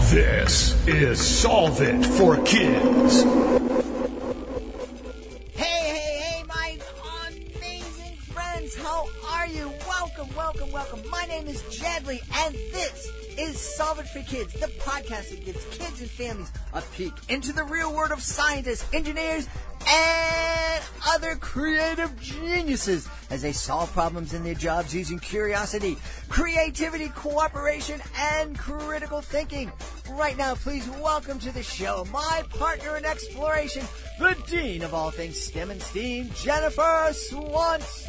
This is Solve It for Kids. Hey, my amazing friends. How are you? Welcome. My name is Jedley, and this is Solve It for Kids, the podcast that gives kids and families a peek into the real world of scientists, engineers, and other creative geniuses as they solve problems in their jobs using curiosity, creativity, cooperation, and critical thinking. Right now, please welcome to the show my partner in exploration, the Dean of all things STEM and STEAM, Jennifer Swanson.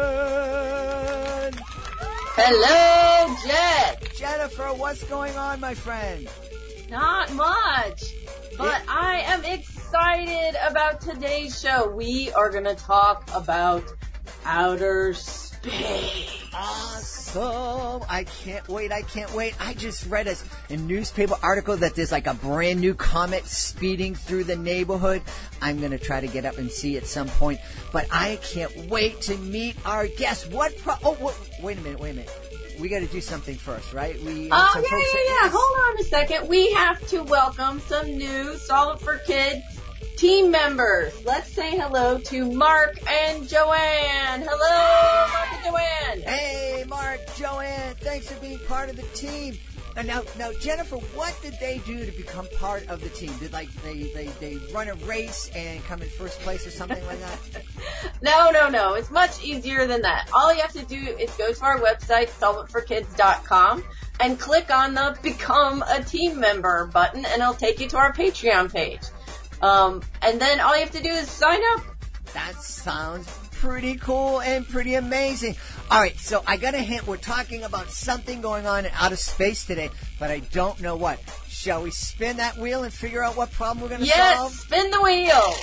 Hello, Jed. Jennifer, what's going on, my friend? Not much, but I am excited about today's show. We are going to talk about outer space. Awesome. I can't wait. I just read a newspaper article that there's like a brand new comet speeding through the neighborhood. I'm going to try to get up and see at some point, but I can't wait to meet our guest. Wait a minute. We got to do something first, right? Yeah. Hold on a second. We have to welcome some new Solve It for Kids team members. Let's say hello to Mark and Joanne. Hello, Mark and Joanne. Hey, Mark, Joanne. Thanks for being part of the team. And now, Jennifer, what did they do to become part of the team? Did they run a race and come in first place or something like that? No. It's much easier than that. All you have to do is go to our website, solveitforkids.com, and click on the Become a Team Member button, and it'll take you to our Patreon page. And then all you have to do is sign up. That sounds pretty cool and pretty amazing. All right, so I got a hint. We're talking about something going on in outer space today, but I don't know what. Shall we spin that wheel and figure out what problem we're going to solve? Yes, spin the wheel.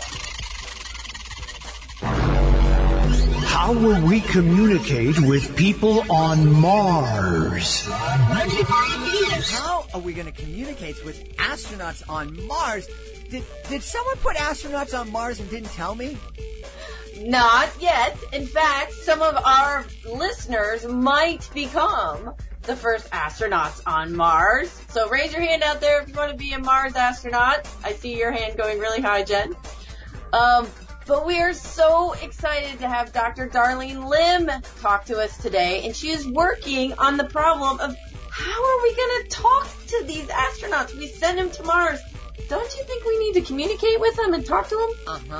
How will we communicate with people on Mars? How are we going to communicate with astronauts on Mars? Did someone put astronauts on Mars and didn't tell me? Not yet. In fact, some of our listeners might become the first astronauts on Mars. So raise your hand out there if you want to be a Mars astronaut. I see your hand going really high, Jen. But we are so excited to have Dr. Darlene Lim talk to us today, and she is working on the problem of how are we going to talk to these astronauts? We send them to Mars. Don't you think we need to communicate with them and talk to them?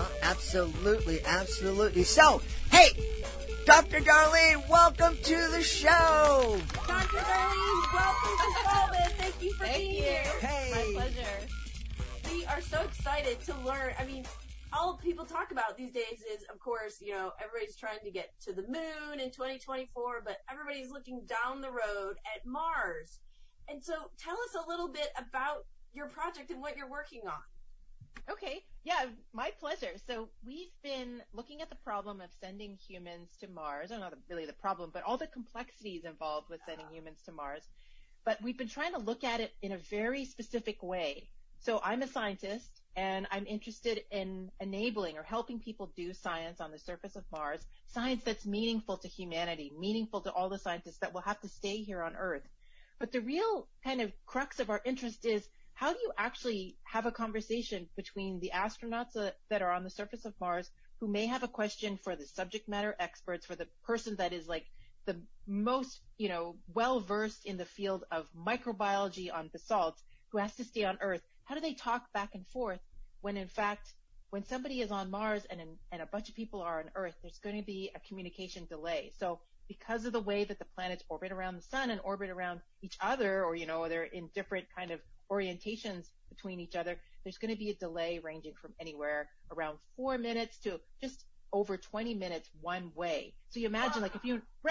Absolutely. So, hey, Dr. Darlene, welcome to the show. Dr. Darlene, welcome to Solve It. Thank you for being here. Hey. My pleasure. We are so excited to learn. I mean, all people talk about these days is, of course, everybody's trying to get to the moon in 2024, but everybody's looking down the road at Mars. And so tell us a little bit about your project and what you're working on. Okay. Yeah, my pleasure. So we've been looking at the problem of sending humans to Mars, or not really the problem, but all the complexities involved with sending humans to Mars. But we've been trying to look at it in a very specific way. So I'm a scientist, and I'm interested in enabling or helping people do science on the surface of Mars, science that's meaningful to humanity, meaningful to all the scientists that will have to stay here on Earth. But the real kind of crux of our interest is, how do you actually have a conversation between the astronauts that are on the surface of Mars who may have a question for the subject matter experts, for the person that is like the most, well-versed in the field of microbiology on basalt, who has to stay on Earth? How do they talk back and forth when, in fact, when somebody is on Mars and a bunch of people are on Earth, there's going to be a communication delay. So because of the way that the planets orbit around the sun and orbit around each other, or, they're in different kind of orientations between each other, there's going to be a delay ranging from anywhere around 4 minutes to just over 20 minutes one way. So you imagine, like, if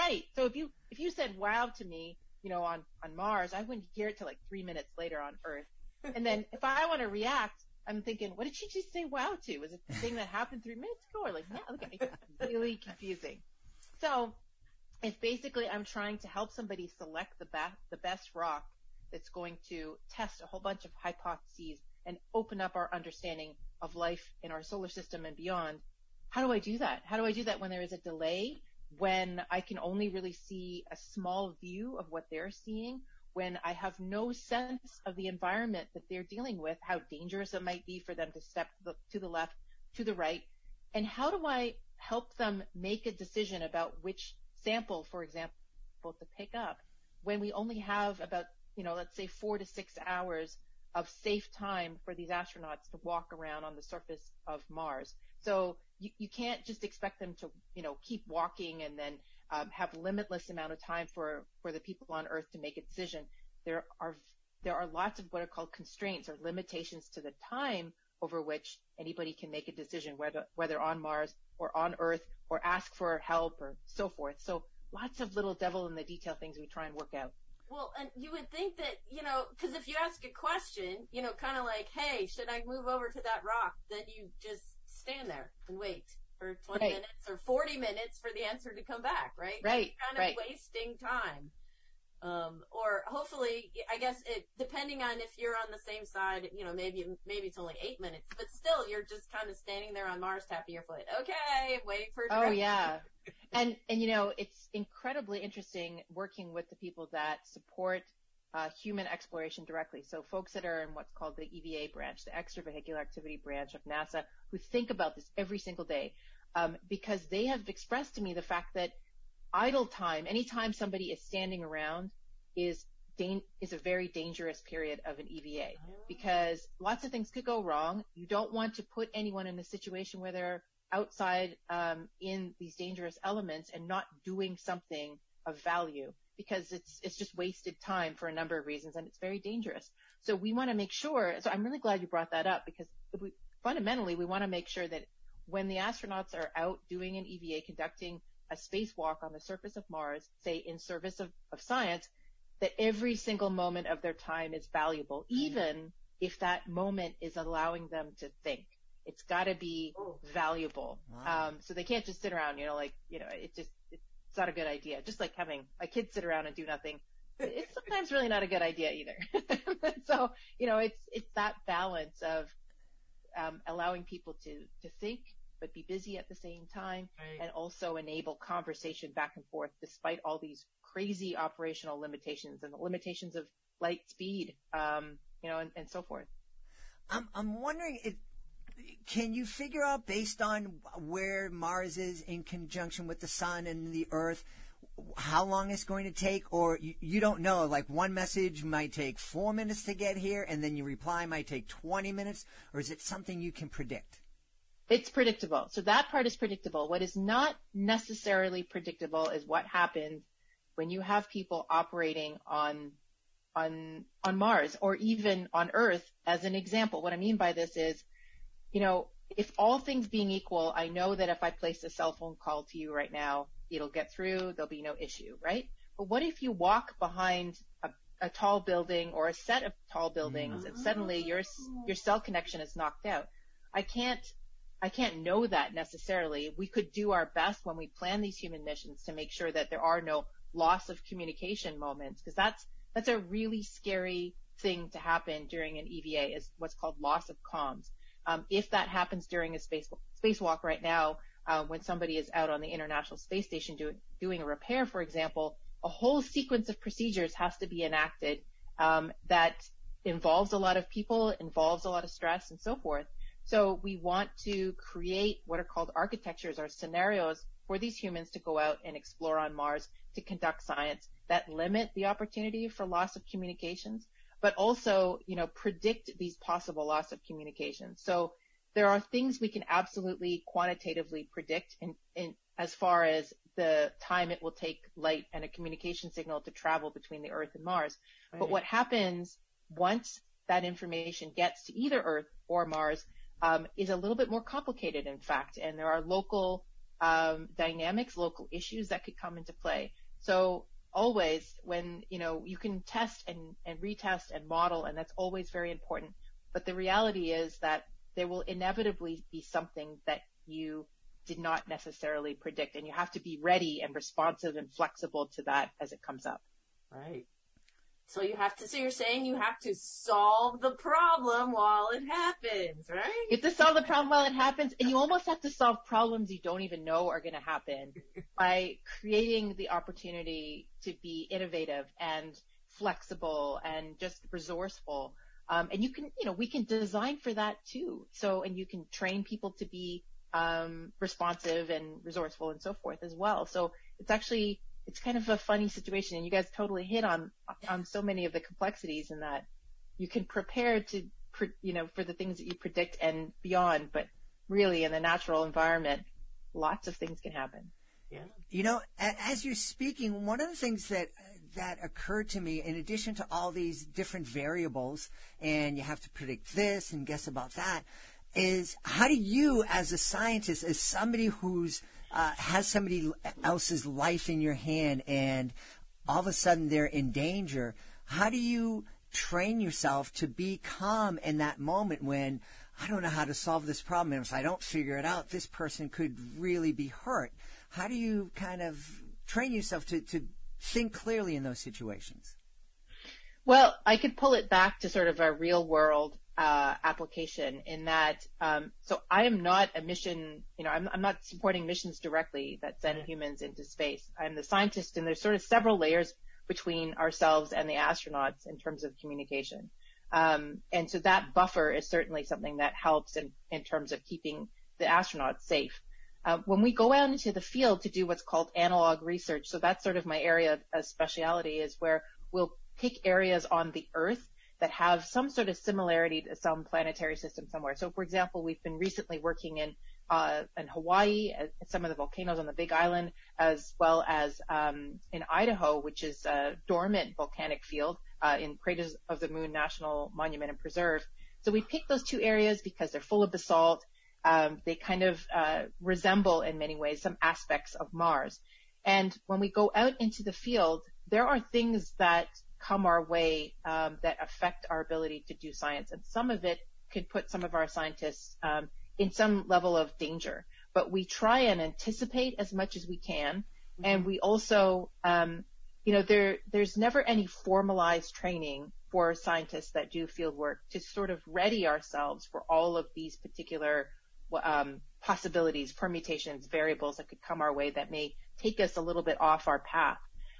you said wow to me, on Mars, I wouldn't hear it till like 3 minutes later on Earth. And then if I want to react, I'm thinking, what did she just say wow to? Was it the thing that happened 3 minutes ago? Or like, yeah, okay, it's really confusing. So it's basically, I'm trying to help somebody select the best rock that's going to test a whole bunch of hypotheses and open up our understanding of life in our solar system and beyond. How do I do that? How do I do that when there is a delay, when I can only really see a small view of what they're seeing, when I have no sense of the environment that they're dealing with, how dangerous it might be for them to step to the left, to the right, and how do I help them make a decision about which sample, for example, to pick up when we only have about, let's say 4 to 6 hours of safe time for these astronauts to walk around on the surface of Mars. So you can't just expect them to, keep walking and then have limitless amount of time for the people on Earth to make a decision. There are lots of what are called constraints or limitations to the time over which anybody can make a decision, whether on Mars or on Earth, or ask for help or so forth. So lots of little devil in the detail things we try and work out. Well, and you would think that, because if you ask a question, kind of like, hey, should I move over to that rock? Then you just stand there and wait for 20 Right. minutes or 40 minutes for the answer to come back, right? Right, You're kind of right. wasting time. Or hopefully, I guess depending on if you're on the same side, maybe it's only 8 minutes, but still you're just kind of standing there on Mars tapping your foot. Okay, I'm waiting for Oh yeah. And it's incredibly interesting working with the people that support human exploration directly. So folks that are in what's called the EVA branch, the extravehicular activity branch of NASA, who think about this every single day, because they have expressed to me the fact that idle time, anytime somebody is standing around, is a very dangerous period of an EVA, because lots of things could go wrong. You don't want to put anyone in a situation where they're outside in these dangerous elements and not doing something of value, because it's just wasted time for a number of reasons, and it's very dangerous. So we want to make sure, so I'm really glad you brought that up, because fundamentally we want to make sure that when the astronauts are out doing an EVA, conducting a spacewalk on the surface of Mars, say in service of science, that every single moment of their time is valuable, even if that moment is allowing them to think. It's got to be valuable. Wow. So they can't just sit around, it's not a good idea. Just like having a kid sit around and do nothing. It's sometimes really not a good idea either. So, it's that balance of allowing people to think, but be busy at the same time, Right. and also enable conversation back and forth despite all these crazy operational limitations and the limitations of light speed, and so forth. I'm wondering, can you figure out, based on where Mars is in conjunction with the sun and the Earth, how long it's going to take? Or you don't know, like one message might take 4 minutes to get here, and then your reply might take 20 minutes? Or is it something you can predict? It's predictable. So that part is predictable. What is not necessarily predictable is what happens when you have people operating on Mars, or even on Earth as an example. What I mean by this is, if all things being equal, I know that if I place a cell phone call to you right now, it'll get through, there'll be no issue, right? But what if you walk behind a tall building or a set of tall buildings, and suddenly your cell connection is knocked out? I can't know that necessarily. We could do our best when we plan these human missions to make sure that there are no loss of communication moments, because that's a really scary thing to happen during an EVA, is what's called loss of comms. If that happens during a spacewalk right now, when somebody is out on the International Space Station doing a repair, for example, a whole sequence of procedures has to be enacted that involves a lot of people, involves a lot of stress, and so forth. So we want to create what are called architectures or scenarios for these humans to go out and explore on Mars, to conduct science, that limit the opportunity for loss of communications, but also, predict these possible loss of communications. So there are things we can absolutely quantitatively predict in as far as the time it will take light and a communication signal to travel between the Earth and Mars. Right. But what happens once that information gets to either Earth or Mars is a little bit more complicated, in fact, and there are local dynamics, local issues that could come into play. So always, when, you can test and retest and model, and that's always very important. But the reality is that there will inevitably be something that you did not necessarily predict, and you have to be ready and responsive and flexible to that as it comes up. Right. So you're saying you have to solve the problem while it happens, right? You have to solve the problem while it happens, and you almost have to solve problems you don't even know are going to happen by creating the opportunity to be innovative and flexible and just resourceful. And you can, we can design for that too. So, and you can train people to be responsive and resourceful and so forth as well. So it's kind of a funny situation, and you guys totally hit on so many of the complexities in that you can prepare to, for the things that you predict and beyond, but really in the natural environment, lots of things can happen. Yeah. As you're speaking, one of the things that occurred to me, in addition to all these different variables, and you have to predict this and guess about that, is how do you, as a scientist, as somebody who's has somebody else's life in your hand and all of a sudden they're in danger, how do you train yourself to be calm in that moment when I don't know how to solve this problem, and if I don't figure it out, this person could really be hurt? How do you kind of train yourself to think clearly in those situations? Well, I could pull it back to sort of a real world application in that, so I am not a mission, I'm not supporting missions directly that send humans into space. I'm the scientist, and there's sort of several layers between ourselves and the astronauts in terms of communication. And so that buffer is certainly something that helps in terms of keeping the astronauts safe. When we go out into the field to do what's called analog research, so that's sort of my area of speciality, is where we'll pick areas on the Earth that have some sort of similarity to some planetary system somewhere. So, for example, we've been recently working in Hawaii, at some of the volcanoes on the Big Island, as well as in Idaho, which is a dormant volcanic field in Craters of the Moon National Monument and Preserve. So we picked those two areas because they're full of basalt. They kind of resemble, in many ways, some aspects of Mars. And when we go out into the field, there are things that come our way that affect our ability to do science. And some of it could put some of our scientists in some level of danger. But we try and anticipate as much as we can. Mm-hmm. And we also, there's never any formalized training for scientists that do field work to sort of ready ourselves for all of these particular possibilities, permutations, variables that could come our way that may take us a little bit off our path.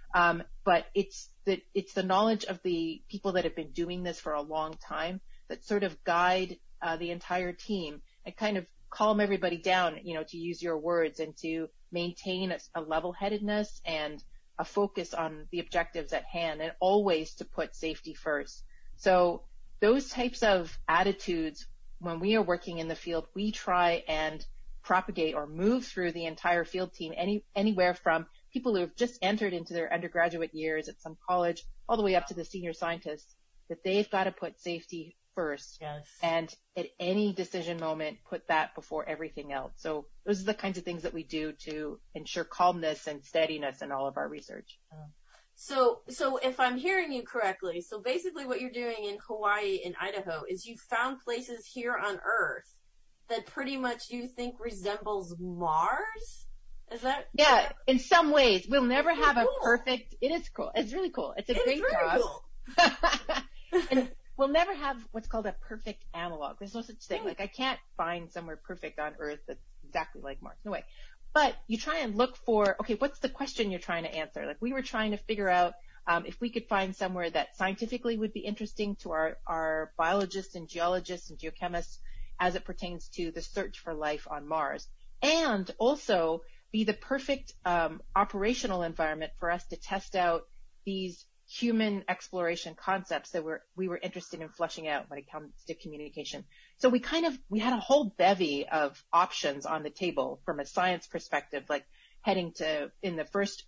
But it's the knowledge of the people that have been doing this for a long time that sort of guide the entire team and kind of calm everybody down, to use your words, and to maintain a level-headedness and a focus on the objectives at hand, and always to put safety first. So those types of attitudes, when we are working in the field, we try and propagate or move through the entire field team, anywhere from people who have just entered into their undergraduate years at some college all the way up to the senior scientists, that they've got to put safety first. Yes. And at any decision moment, put that before everything else. So those are the kinds of things that we do to ensure calmness and steadiness in all of our research. So if I'm hearing you correctly, so basically what you're doing in Hawaii and Idaho is you found places here on Earth that pretty much you think resembles Mars? Is that? Yeah, in some ways. We'll never have a perfect, it is cool. It's really cool. It's a great job. Cool. And we'll never have what's called a perfect analog. There's no such thing. Like, I can't find somewhere perfect on Earth that's exactly like Mars. No way. But you try and look for, okay, what's the question you're trying to answer? Like, we were trying to figure out if we could find somewhere that scientifically would be interesting to our biologists and geologists and geochemists as it pertains to the search for life on Mars, and also be the perfect operational environment for us to test out these human exploration concepts that we were interested in fleshing out when it comes to communication. So we had a whole bevy of options on the table from a science perspective, like heading to, in the first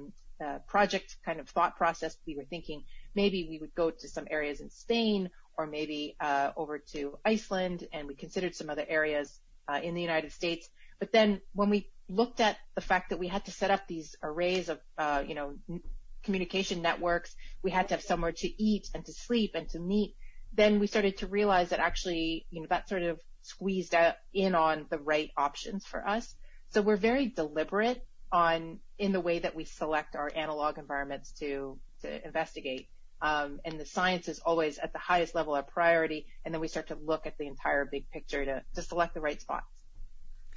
project kind of thought process, we were thinking maybe we would go to some areas in Spain, or maybe over to Iceland, and we considered some other areas in the United States. But then when we looked at the fact that we had to set up these arrays of, communication networks, we had to have somewhere to eat and to sleep and to meet, then we started to realize that actually, that sort of squeezed in on the right options for us. So we're very deliberate in the way that we select our analog environments to investigate. And the science is always at the highest level of priority, and then we start to look at the entire big picture to select the right spots.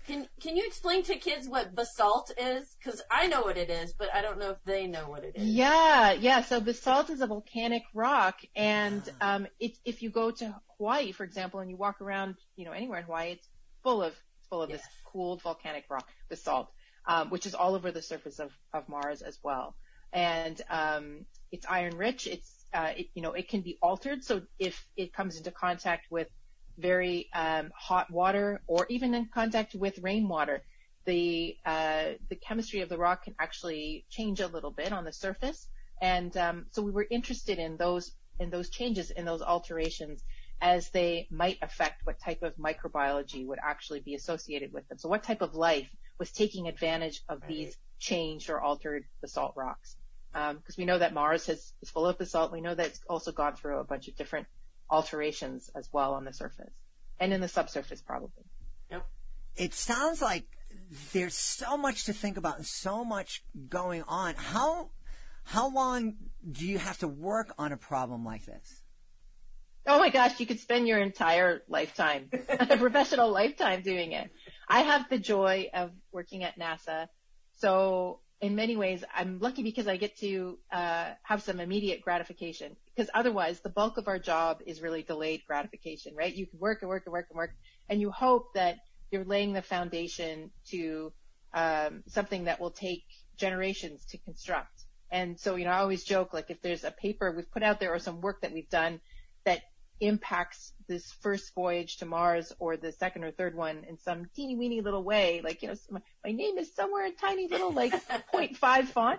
Can you explain to kids what basalt is? Because I know what it is, but I don't know if they know what it is. Yeah. So basalt is a volcanic rock, and if you go to Hawaii, for example, and you walk around, anywhere in Hawaii, it's full of this cooled volcanic rock, basalt, which is all over the surface of Mars as well. And it's iron rich. It can be altered. So if it comes into contact with very hot water, or even in contact with rainwater, the chemistry of the rock can actually change a little bit on the surface. And so we were interested in those changes, in those alterations, as they might affect what type of microbiology would actually be associated with them. So what type of life was taking advantage of these changed or altered basalt rocks? Because we know that Mars is full of basalt. We know that it's also gone through a bunch of different alterations as well on the surface and in the subsurface, probably. Yep. It sounds like there's so much to think about and so much going on. How long do you have to work on a problem like this? Oh my gosh, you could spend your entire lifetime, a professional lifetime doing it. I have the joy of working at NASA. So in many ways, I'm lucky because I get to have some immediate gratification, because otherwise the bulk of our job is really delayed gratification, right? You can work and work and work and work, and you hope that you're laying the foundation to something that will take generations to construct. And so, I always joke, like, if there's a paper we've put out there or some work that we've done that impacts this first voyage to Mars or the second or third one in some teeny weeny little way, like, my name is somewhere in tiny little, like, 0.5 font.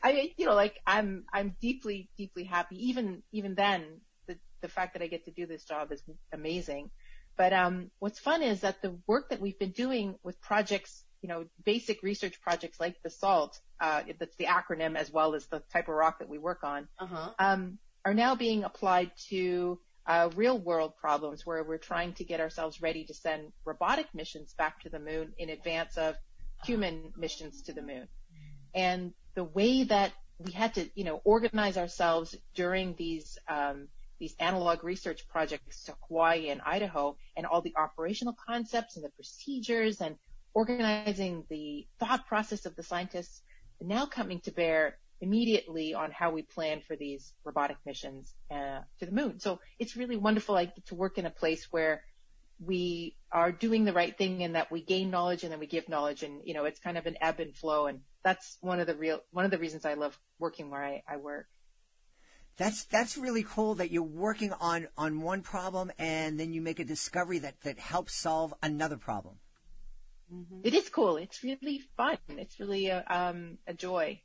I'm deeply, deeply happy. Even then, the fact that I get to do this job is amazing. But, what's fun is that the work that we've been doing with projects, basic research projects like basalt, that's the acronym as well as the type of rock that we work on, are now being applied to real world problems where we're trying to get ourselves ready to send robotic missions back to the moon in advance of human missions to the moon. And the way that we had to, organize ourselves during these analog research projects to Hawaii and Idaho, and all the operational concepts and the procedures and organizing the thought process of the scientists, now coming to bear immediately on how we plan for these robotic missions to the moon. So it's really wonderful. I get to work in a place where we are doing the right thing, and that we gain knowledge and then we give knowledge, and it's kind of an ebb and flow. And that's one of the reasons I love working where I work. That's really cool that you're working on one problem and then you make a discovery that helps solve another problem. Mm-hmm. It is cool. It's really fun. It's really a joy.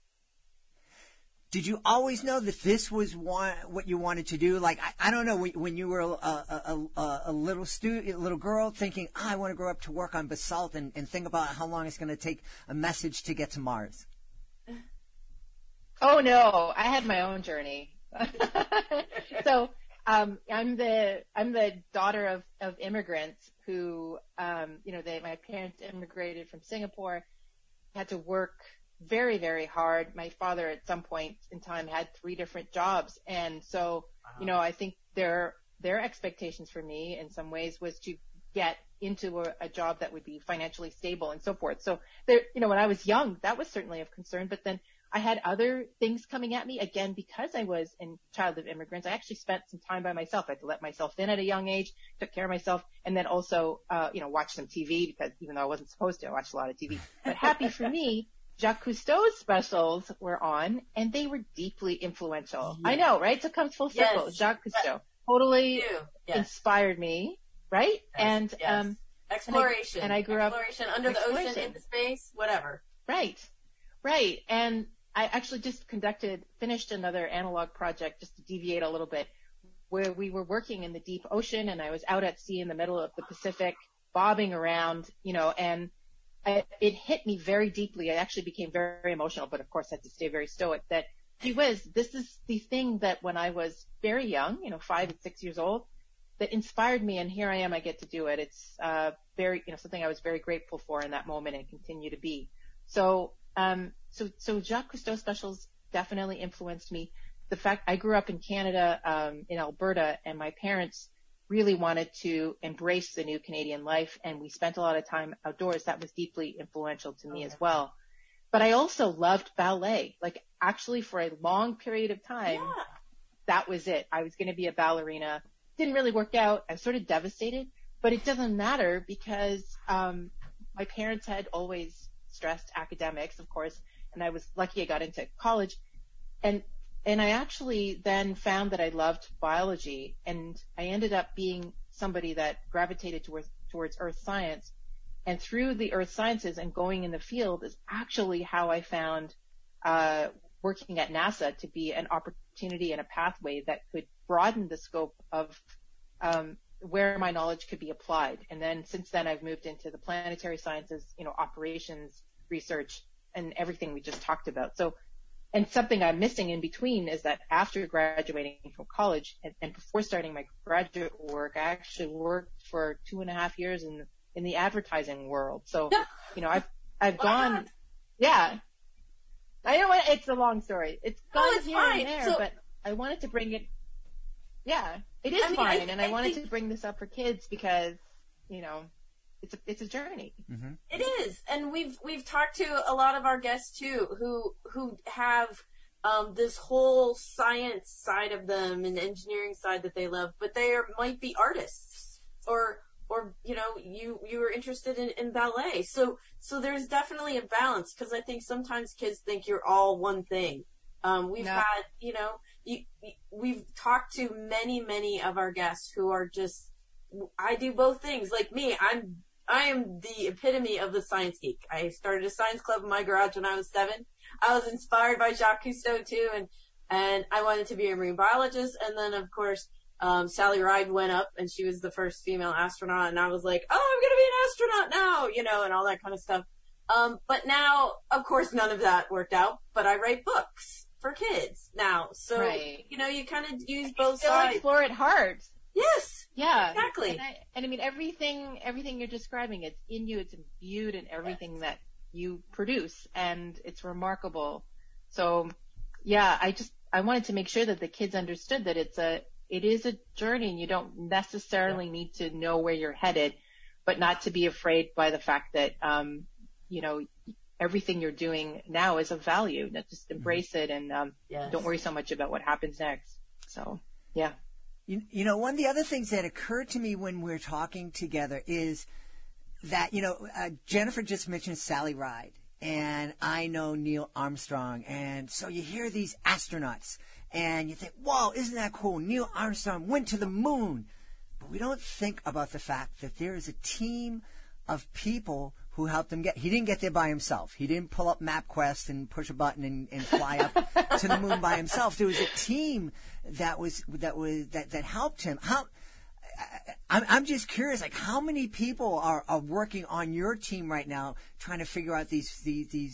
Did you always know that this was what you wanted to do? Like, I don't know, when you were a little girl thinking, I want to grow up to work on basalt and think about how long it's going to take a message to get to Mars. Oh no, I had my own journey. So, I'm the daughter of immigrants who, my parents immigrated from Singapore, had to work very, very hard. My father at some point in time had 3 different jobs. And so, I think their expectations for me in some ways was to get into a job that would be financially stable and so forth. So there, when I was young, that was certainly of concern, but then I had other things coming at me. Again, because I was a child of immigrants, I actually spent some time by myself. I had to let myself in at a young age, took care of myself, and then also, watch some TV, because even though I wasn't supposed to, I watched a lot of TV. But happy for me, Jacques Cousteau's specials were on, and they were deeply influential. Yeah. I know, right? So it comes full circle. Yes. Jacques Cousteau totally inspired me, right? Yes. And exploration. And I grew up exploration under the ocean, into space, whatever. Right. And I actually just finished another analog project, just to deviate a little bit, where we were working in the deep ocean, and I was out at sea in the middle of the Pacific, bobbing around, and it hit me very deeply. I actually became very, very emotional, but of course I had to stay very stoic, that this is the thing that when I was very young, 5 and 6 years old, that inspired me, and here I am, I get to do it. It's very, something I was very grateful for in that moment and continue to be. So Jacques Cousteau specials definitely influenced me. The fact I grew up in Canada, in Alberta, and my parents really wanted to embrace the new Canadian life, and we spent a lot of time outdoors. That was deeply influential to me as well. But I also loved ballet. Like, actually, for a long period of time, that was it. I was going to be a ballerina. Didn't really work out. I was sort of devastated, but it doesn't matter because my parents had always stressed academics, of course, and I was lucky I got into college. And I actually then found that I loved biology, and I ended up being somebody that gravitated towards earth science. And through the earth sciences and going in the field is actually how I found working at NASA to be an opportunity and a pathway that could broaden the scope of where my knowledge could be applied. And then since then, I've moved into the planetary sciences, operations, research, and everything we just talked about. So, and something I'm missing in between is that after graduating from college and before starting my graduate work, I actually worked for 2.5 years in the advertising world. So, I've gone, I know it's a long story. It's gone here and there, but I wanted to bring it. Yeah, it is fine. And I wanted to bring this up for kids because, it's a journey. Mm-hmm. It is. And we've talked to a lot of our guests too, who have, this whole science side of them and engineering side that they love, but they might be artists or you were interested in ballet. So there's definitely a balance, because I think sometimes kids think you're all one thing. We've had, we've talked to many of our guests who are just, I do both things. Like me, I am the epitome of the science geek. I started a science club in my garage when I was 7. I was inspired by Jacques Cousteau too, and I wanted to be a marine biologist. And then of course, Sally Ride went up and she was the first female astronaut, and I was like, oh, I'm going to be an astronaut now, and all that kind of stuff. But now, of course, none of that worked out, but I write books for kids now. So, you kind of use both sides. Explore it hard. Yes. Yeah. Exactly. And I mean, everything you're describing, it's in you, it's imbued in everything that you produce, and it's remarkable. So, I wanted to make sure that the kids understood that it is a journey, and you don't necessarily need to know where you're headed, but not to be afraid by the fact that, everything you're doing now is of value. Just embrace it and don't worry so much about what happens next. So, yeah. One of the other things that occurred to me when we're talking together is that, Jennifer just mentioned Sally Ride, and I know Neil Armstrong, and so you hear these astronauts, and you think, whoa, isn't that cool? Neil Armstrong went to the moon. But we don't think about the fact that there is a team of people who helped him he didn't get there by himself. He didn't pull up MapQuest and push a button and fly up to the moon by himself. There was a team that helped him. I'm just curious, like, how many people are working on your team right now trying to figure out these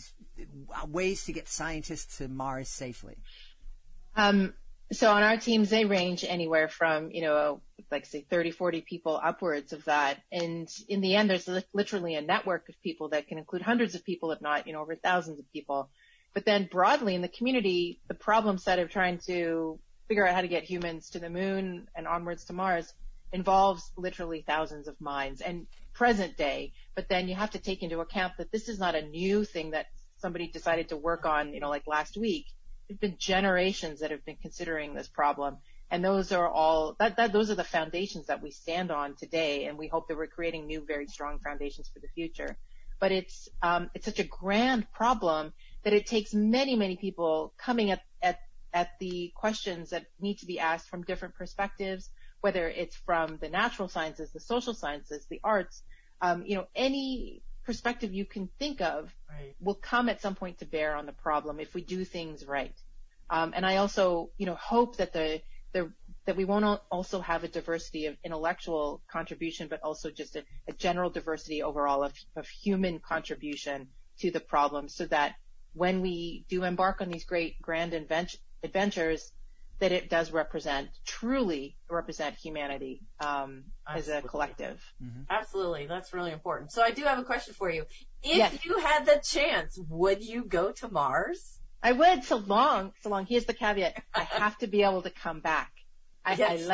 ways to get scientists to Mars safely? So on our teams, they range anywhere from, like say 30, 40 people upwards of that. And in the end, there's literally a network of people that can include hundreds of people, if not, over thousands of people. But then broadly in the community, the problem set of trying to figure out how to get humans to the moon and onwards to Mars involves literally thousands of minds and present day. But then you have to take into account that this is not a new thing that somebody decided to work on, like last week. There's been generations that have been considering this problem, and those are all those are the foundations that we stand on today, and we hope that we're creating new, very strong foundations for the future. But it's such a grand problem that it takes many people coming at the questions that need to be asked from different perspectives, whether it's from the natural sciences, the social sciences, the arts, any perspective you can think of will come at some point to bear on the problem if we do things right. And I also, hope that that we won't also have a diversity of intellectual contribution, but also just a general diversity overall of human contribution to the problem, so that when we do embark on these great grand adventures, that it does truly represent humanity as a collective. Mm-hmm. Absolutely. That's really important. So I do have a question for you. If you had the chance, would you go to Mars? I would, so long. Here's the caveat. I have to be able to come back. I like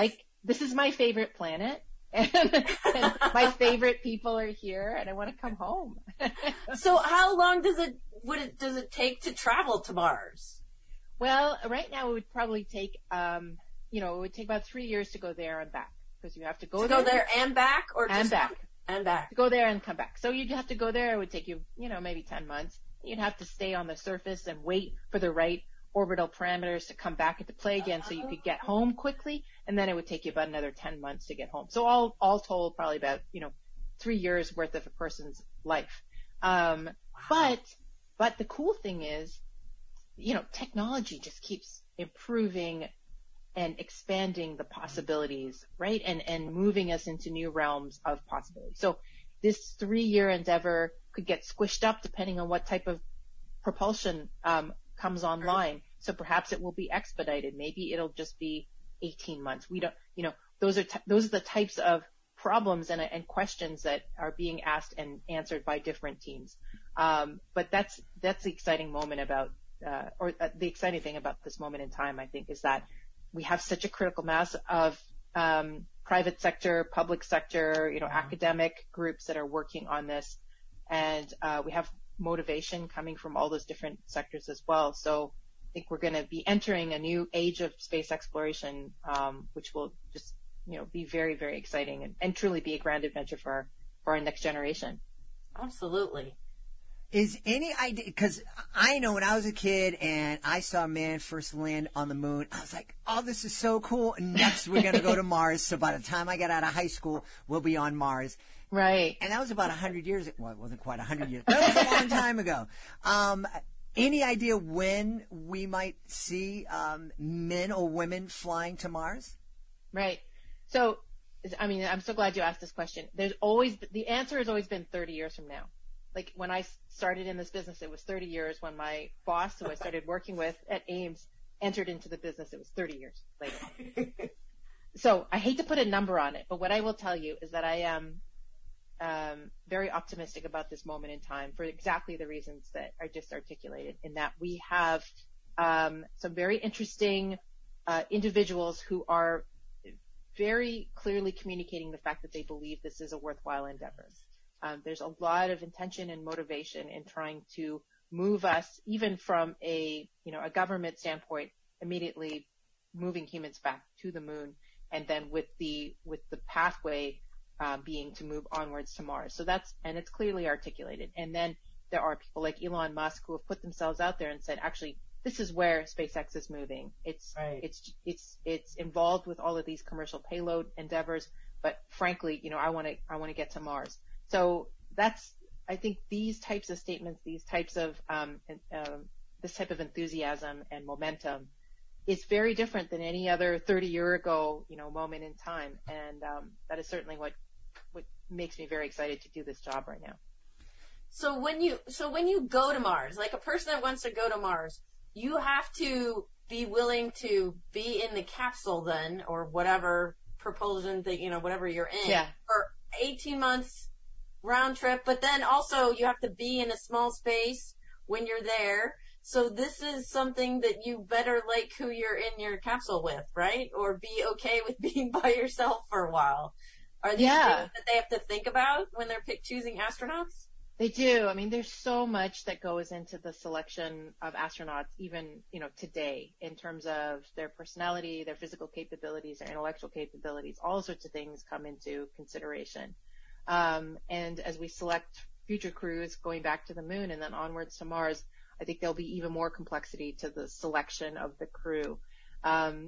this is my favorite planet. And my favorite people are here, and I want to come home. So how long does it take to travel to Mars? Well, right now it would probably take, it would take about 3 years to go there and back, because you have to go there and back, or and just back and back. to go there and come back. So you'd have to go there. It would take you, maybe 10 months. You'd have to stay on the surface and wait for the right orbital parameters to come back into play again, so you could get home quickly, and then it would take you about another 10 months to get home. So all told, probably about 3 years worth of a person's life. But the cool thing is, technology just keeps improving and expanding the possibilities, right? And moving us into new realms of possibility. So this 3-year endeavor could get squished up depending on what type of propulsion comes online. So perhaps it will be expedited. Maybe it'll just be 18 months. We don't, those are the types of problems and questions that are being asked and answered by different teams. But that's the exciting moment about, the exciting thing about this moment in time, I think, is that we have such a critical mass of private sector, public sector, academic groups that are working on this, and we have motivation coming from all those different sectors as well. So I think we're going to be entering a new age of space exploration, which will just, be very, very exciting and truly be a grand adventure for our next generation. Absolutely. Is any idea, because I know when I was a kid and I saw man first land on the moon, I was like, oh, this is so cool. Next, we're going to go to Mars. So by the time I got out of high school, we'll be on Mars. Right. And that was about 100 years. Well, it wasn't quite 100 years. That was a long time ago. Any idea when we might see men or women flying to Mars? Right. So, I'm so glad you asked this question. The answer has always been 30 years from now. Like when I started in this business, it was 30 years. When my boss, who I started working with at Ames, entered into the business, it was 30 years later. So I hate to put a number on it, but what I will tell you is that I am very optimistic about this moment in time for exactly the reasons that I just articulated, in that we have some very interesting individuals who are very clearly communicating the fact that they believe this is a worthwhile endeavor. There's a lot of intention and motivation in trying to move us, even from a government standpoint, immediately moving humans back to the moon, and then with the pathway being to move onwards to Mars. So it's clearly articulated. And then there are people like Elon Musk who have put themselves out there and said, actually, this is where SpaceX is moving. It's involved with all of these commercial payload endeavors, but frankly, I want to get to Mars. So I think these types of statements, these types of, this type of enthusiasm and momentum is very different than any other 30-year ago, moment in time. And, that is certainly what makes me very excited to do this job right now. So when you go to Mars, like a person that wants to go to Mars, you have to be willing to be in the capsule then, or whatever propulsion thing, whatever you're in, for 18 months round trip, but then also you have to be in a small space when you're there. So this is something that you better like who you're in your capsule with, right? Or be okay with being by yourself for a while. Are these things that they have to think about when they're choosing astronauts? They do. There's so much that goes into the selection of astronauts, even, today, in terms of their personality, their physical capabilities, their intellectual capabilities. All sorts of things come into consideration. And as we select future crews going back to the moon and then onwards to Mars, I think there'll be even more complexity to the selection of the crew. And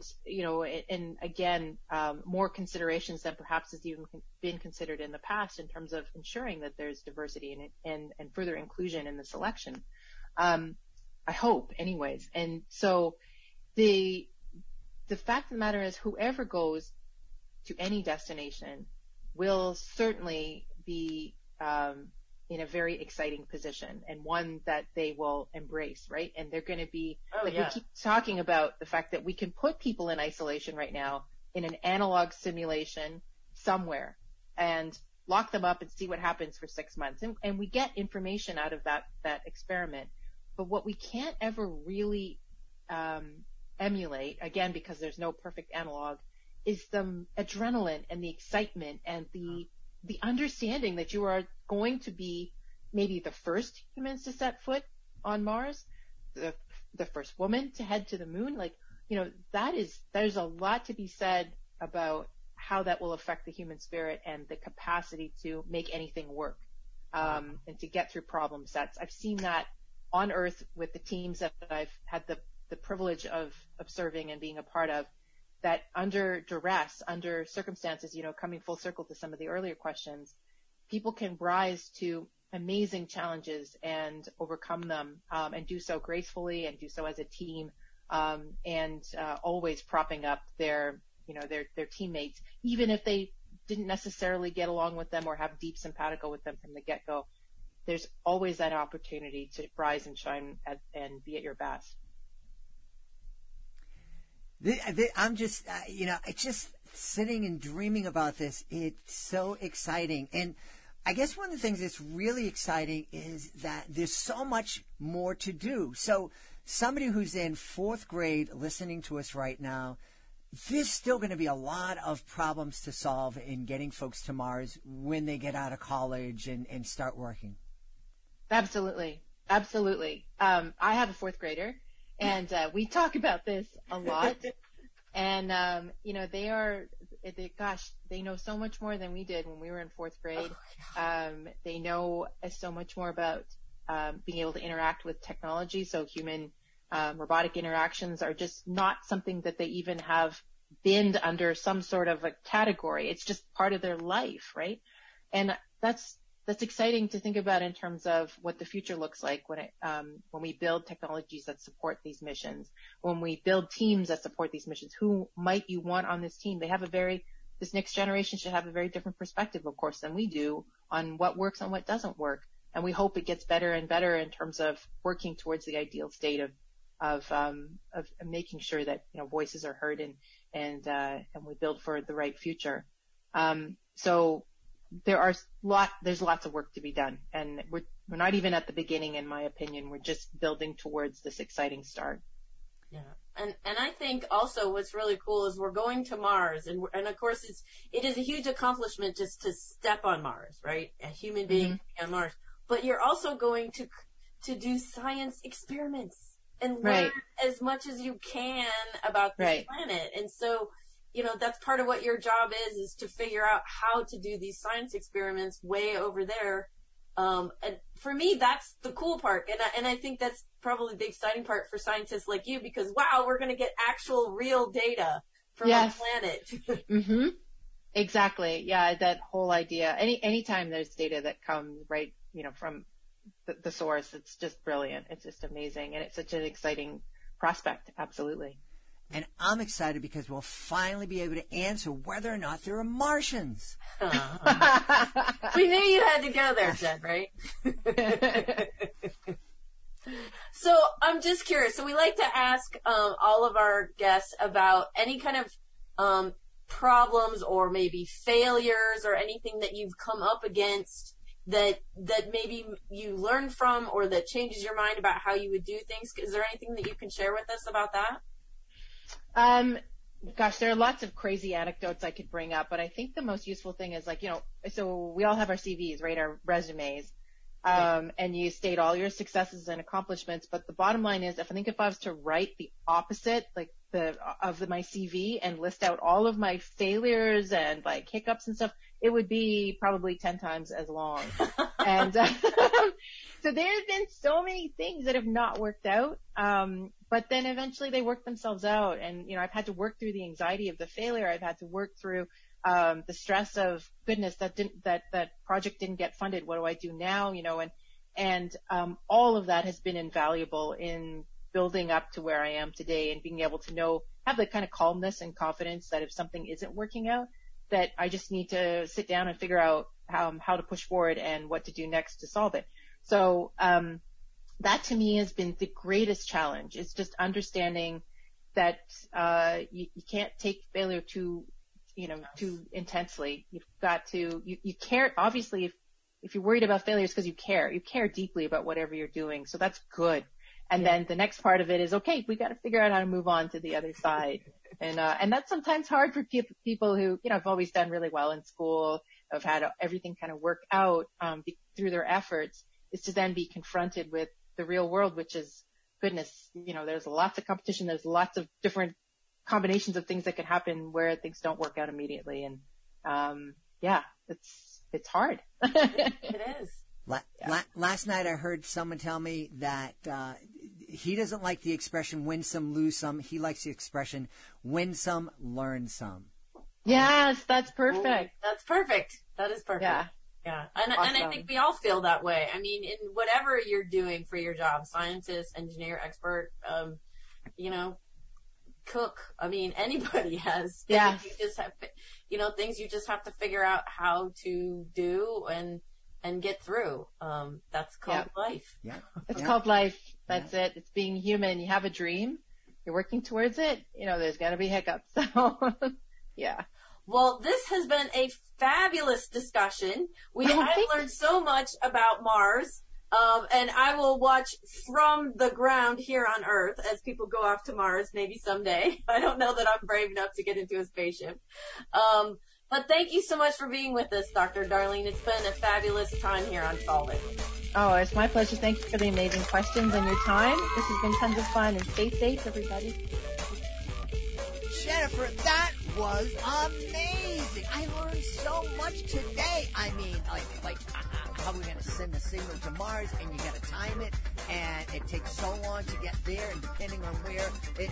again, more considerations than perhaps has even been considered in the past in terms of ensuring that there's diversity and further inclusion in the selection. I hope anyways. And so the fact of the matter is, whoever goes to any destination will certainly be, in a very exciting position, and one that they will embrace, right? And they're going to be, we keep talking about the fact that we can put people in isolation right now in an analog simulation somewhere and lock them up and see what happens for 6 months. And we get information out of that experiment. But what we can't ever really emulate, again, because there's no perfect analog, is the adrenaline and the excitement and the understanding that you are going to be maybe the first humans to set foot on Mars, the first woman to head to the moon. Like, there's a lot to be said about how that will affect the human spirit and the capacity to make anything work, and to get through problem sets. I've seen that on Earth with the teams that I've had the privilege of serving and being a part of, that under duress, under circumstances, coming full circle to some of the earlier questions, people can rise to amazing challenges and overcome them, and do so gracefully and do so as a team, and always propping up their teammates, even if they didn't necessarily get along with them or have deep simpatico with them from the get-go. There's always that opportunity to rise and shine and be at your best. I'm just, just sitting and dreaming about this. It's so exciting. And I guess one of the things that's really exciting is that there's so much more to do. So somebody who's in 4th grade listening to us right now, there's still going to be a lot of problems to solve in getting folks to Mars when they get out of college and start working. Absolutely. Absolutely. I have a 4th grader, and we talk about this a lot. And, they know so much more than we did when we were in 4th grade. They know so much more about being able to interact with technology. So human robotic interactions are just not something that they even have binned under some sort of a category. It's just part of their life, right? And that's exciting to think about in terms of what the future looks like when we build technologies that support these missions, when we build teams that support these missions. Who might you want on this team? This next generation should have a very different perspective, of course, than we do on what works and what doesn't work. And we hope it gets better and better in terms of working towards the ideal state of making sure that, voices are heard and we build for the right future. So there's lots of work to be done, and we're not even at the beginning, in my opinion. We're just building towards this exciting start. Yeah. And I think also what's really cool is we're going to Mars, and of course it is a huge accomplishment just to step on Mars, right? A human being on Mars. But you're also going to do science experiments and learn as much as you can about this planet. And so, that's part of what your job is to figure out how to do these science experiments way over there. And for me, that's the cool part. And I think that's probably the exciting part for scientists like you, because wow, we're going to get actual real data from our planet. Mm-hmm. Exactly. Yeah. That whole idea. Anytime there's data that comes from the source, it's just brilliant. It's just amazing. And it's such an exciting prospect. Absolutely. And I'm excited because we'll finally be able to answer whether or not there are Martians. We knew you had to go there, Jen, right? So I'm just curious. So we like to ask all of our guests about any kind of problems or maybe failures or anything that you've come up against that maybe you learned from or that changes your mind about how you would do things. Is there anything that you can share with us about that? Gosh, there are lots of crazy anecdotes I could bring up, but I think the most useful thing is so we all have our CVs, right? Our resumes. And you state all your successes and accomplishments, but the bottom line is, if I was to write the opposite, my CV and list out all of my failures and hiccups and stuff, it would be probably 10 times as long. And so there have been so many things that have not worked out. But then eventually they work themselves out. And, I've had to work through the anxiety of the failure. I've had to work through the stress of, goodness, that project didn't get funded. What do I do now? And all of that has been invaluable in building up to where I am today and being able to have the kind of calmness and confidence that if something isn't working out, that I just need to sit down and figure out how to push forward and what to do next to solve it. So, that to me has been the greatest challenge. It's just understanding that, you can't take failure too intensely. You've got to, you care, obviously, if you're worried about failures because you care deeply about whatever you're doing. So that's good. And then the next part of it is, okay, we got to figure out how to move on to the other side. And that's sometimes hard for people who, have always done really well in school, have had everything kind of work out, through their efforts, is to then be confronted with the real world, which is, goodness, there's lots of competition. There's lots of different combinations of things that can happen where things don't work out immediately. And, it's hard. It is. Last night I heard someone tell me that he doesn't like the expression win some, lose some. He likes the expression win some, learn some. Yes, that's perfect. That's perfect. That is perfect. Yeah. Yeah. And I think we all feel that way. I mean, in whatever you're doing for your job, scientist, engineer, expert, cook. I mean, anybody has things. Yes. You just have, things you just have to figure out how to do and get through. That's called life. Yeah. It's called life. That's it. It's being human. You have a dream. You're working towards it. There's going to be hiccups. So, yeah. Well, this has been a fabulous discussion. I've learned so much about Mars. And I will watch from the ground here on Earth as people go off to Mars, maybe someday. I don't know that I'm brave enough to get into a spaceship. But thank you so much for being with us, Dr. Darlene. It's been a fabulous time here on Solve It. Oh, it's my pleasure. Thank you for the amazing questions and your time. This has been tons of fun, and stay safe, everybody. Jennifer, that was amazing. I learned so much today. I mean, like how we're going to send a signal to Mars, and you got to time it, and it takes so long to get there, and depending on where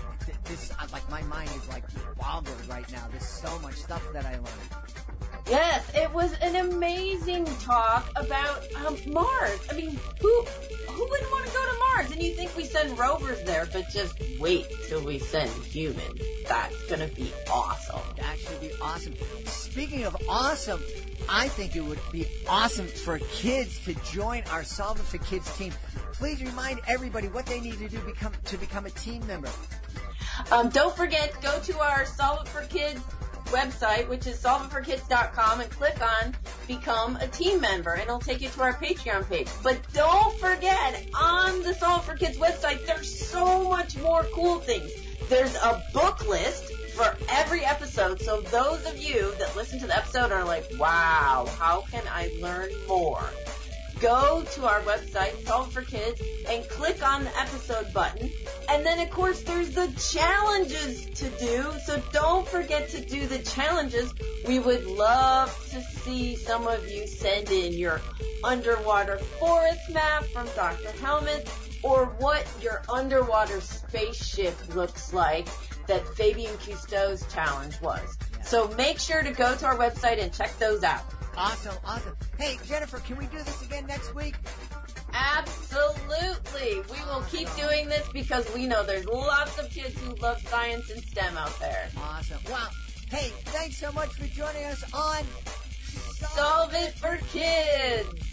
my mind is like boggled right now. There's so much stuff that I learned. Yes, it was an amazing talk about Mars. I mean, who wouldn't want to go to Mars? And you think we send rovers there, but just wait till we send humans. That's going to be awesome. That should be awesome. Speaking of awesome, I think it would be awesome for kids to join our Solve It for Kids team. Please remind everybody what they need to do to become a team member. Don't forget, go to our Solve It for Kids website, which is solveitforkids.com, and click on Become a Team Member, and it'll take you to our Patreon page. But don't forget, on the Solve It for Kids website, there's so much more cool things. There's a book list for every episode, so those of you that listen to the episode are like, wow, how can I learn more? Go to our website, Solve It for Kids, and click on the episode button. And then, of course, there's the challenges to do. So don't forget to do the challenges. We would love to see some of you send in your underwater forest map from Dr. Helmet, or what your underwater spaceship looks like that Fabian Cousteau's challenge was. So make sure to go to our website and check those out. Awesome. Hey, Jennifer, can we do this again next week? Absolutely. We will keep doing this because we know there's lots of kids who love science and STEM out there. Awesome. Well, hey, thanks so much for joining us on Solve It for Kids.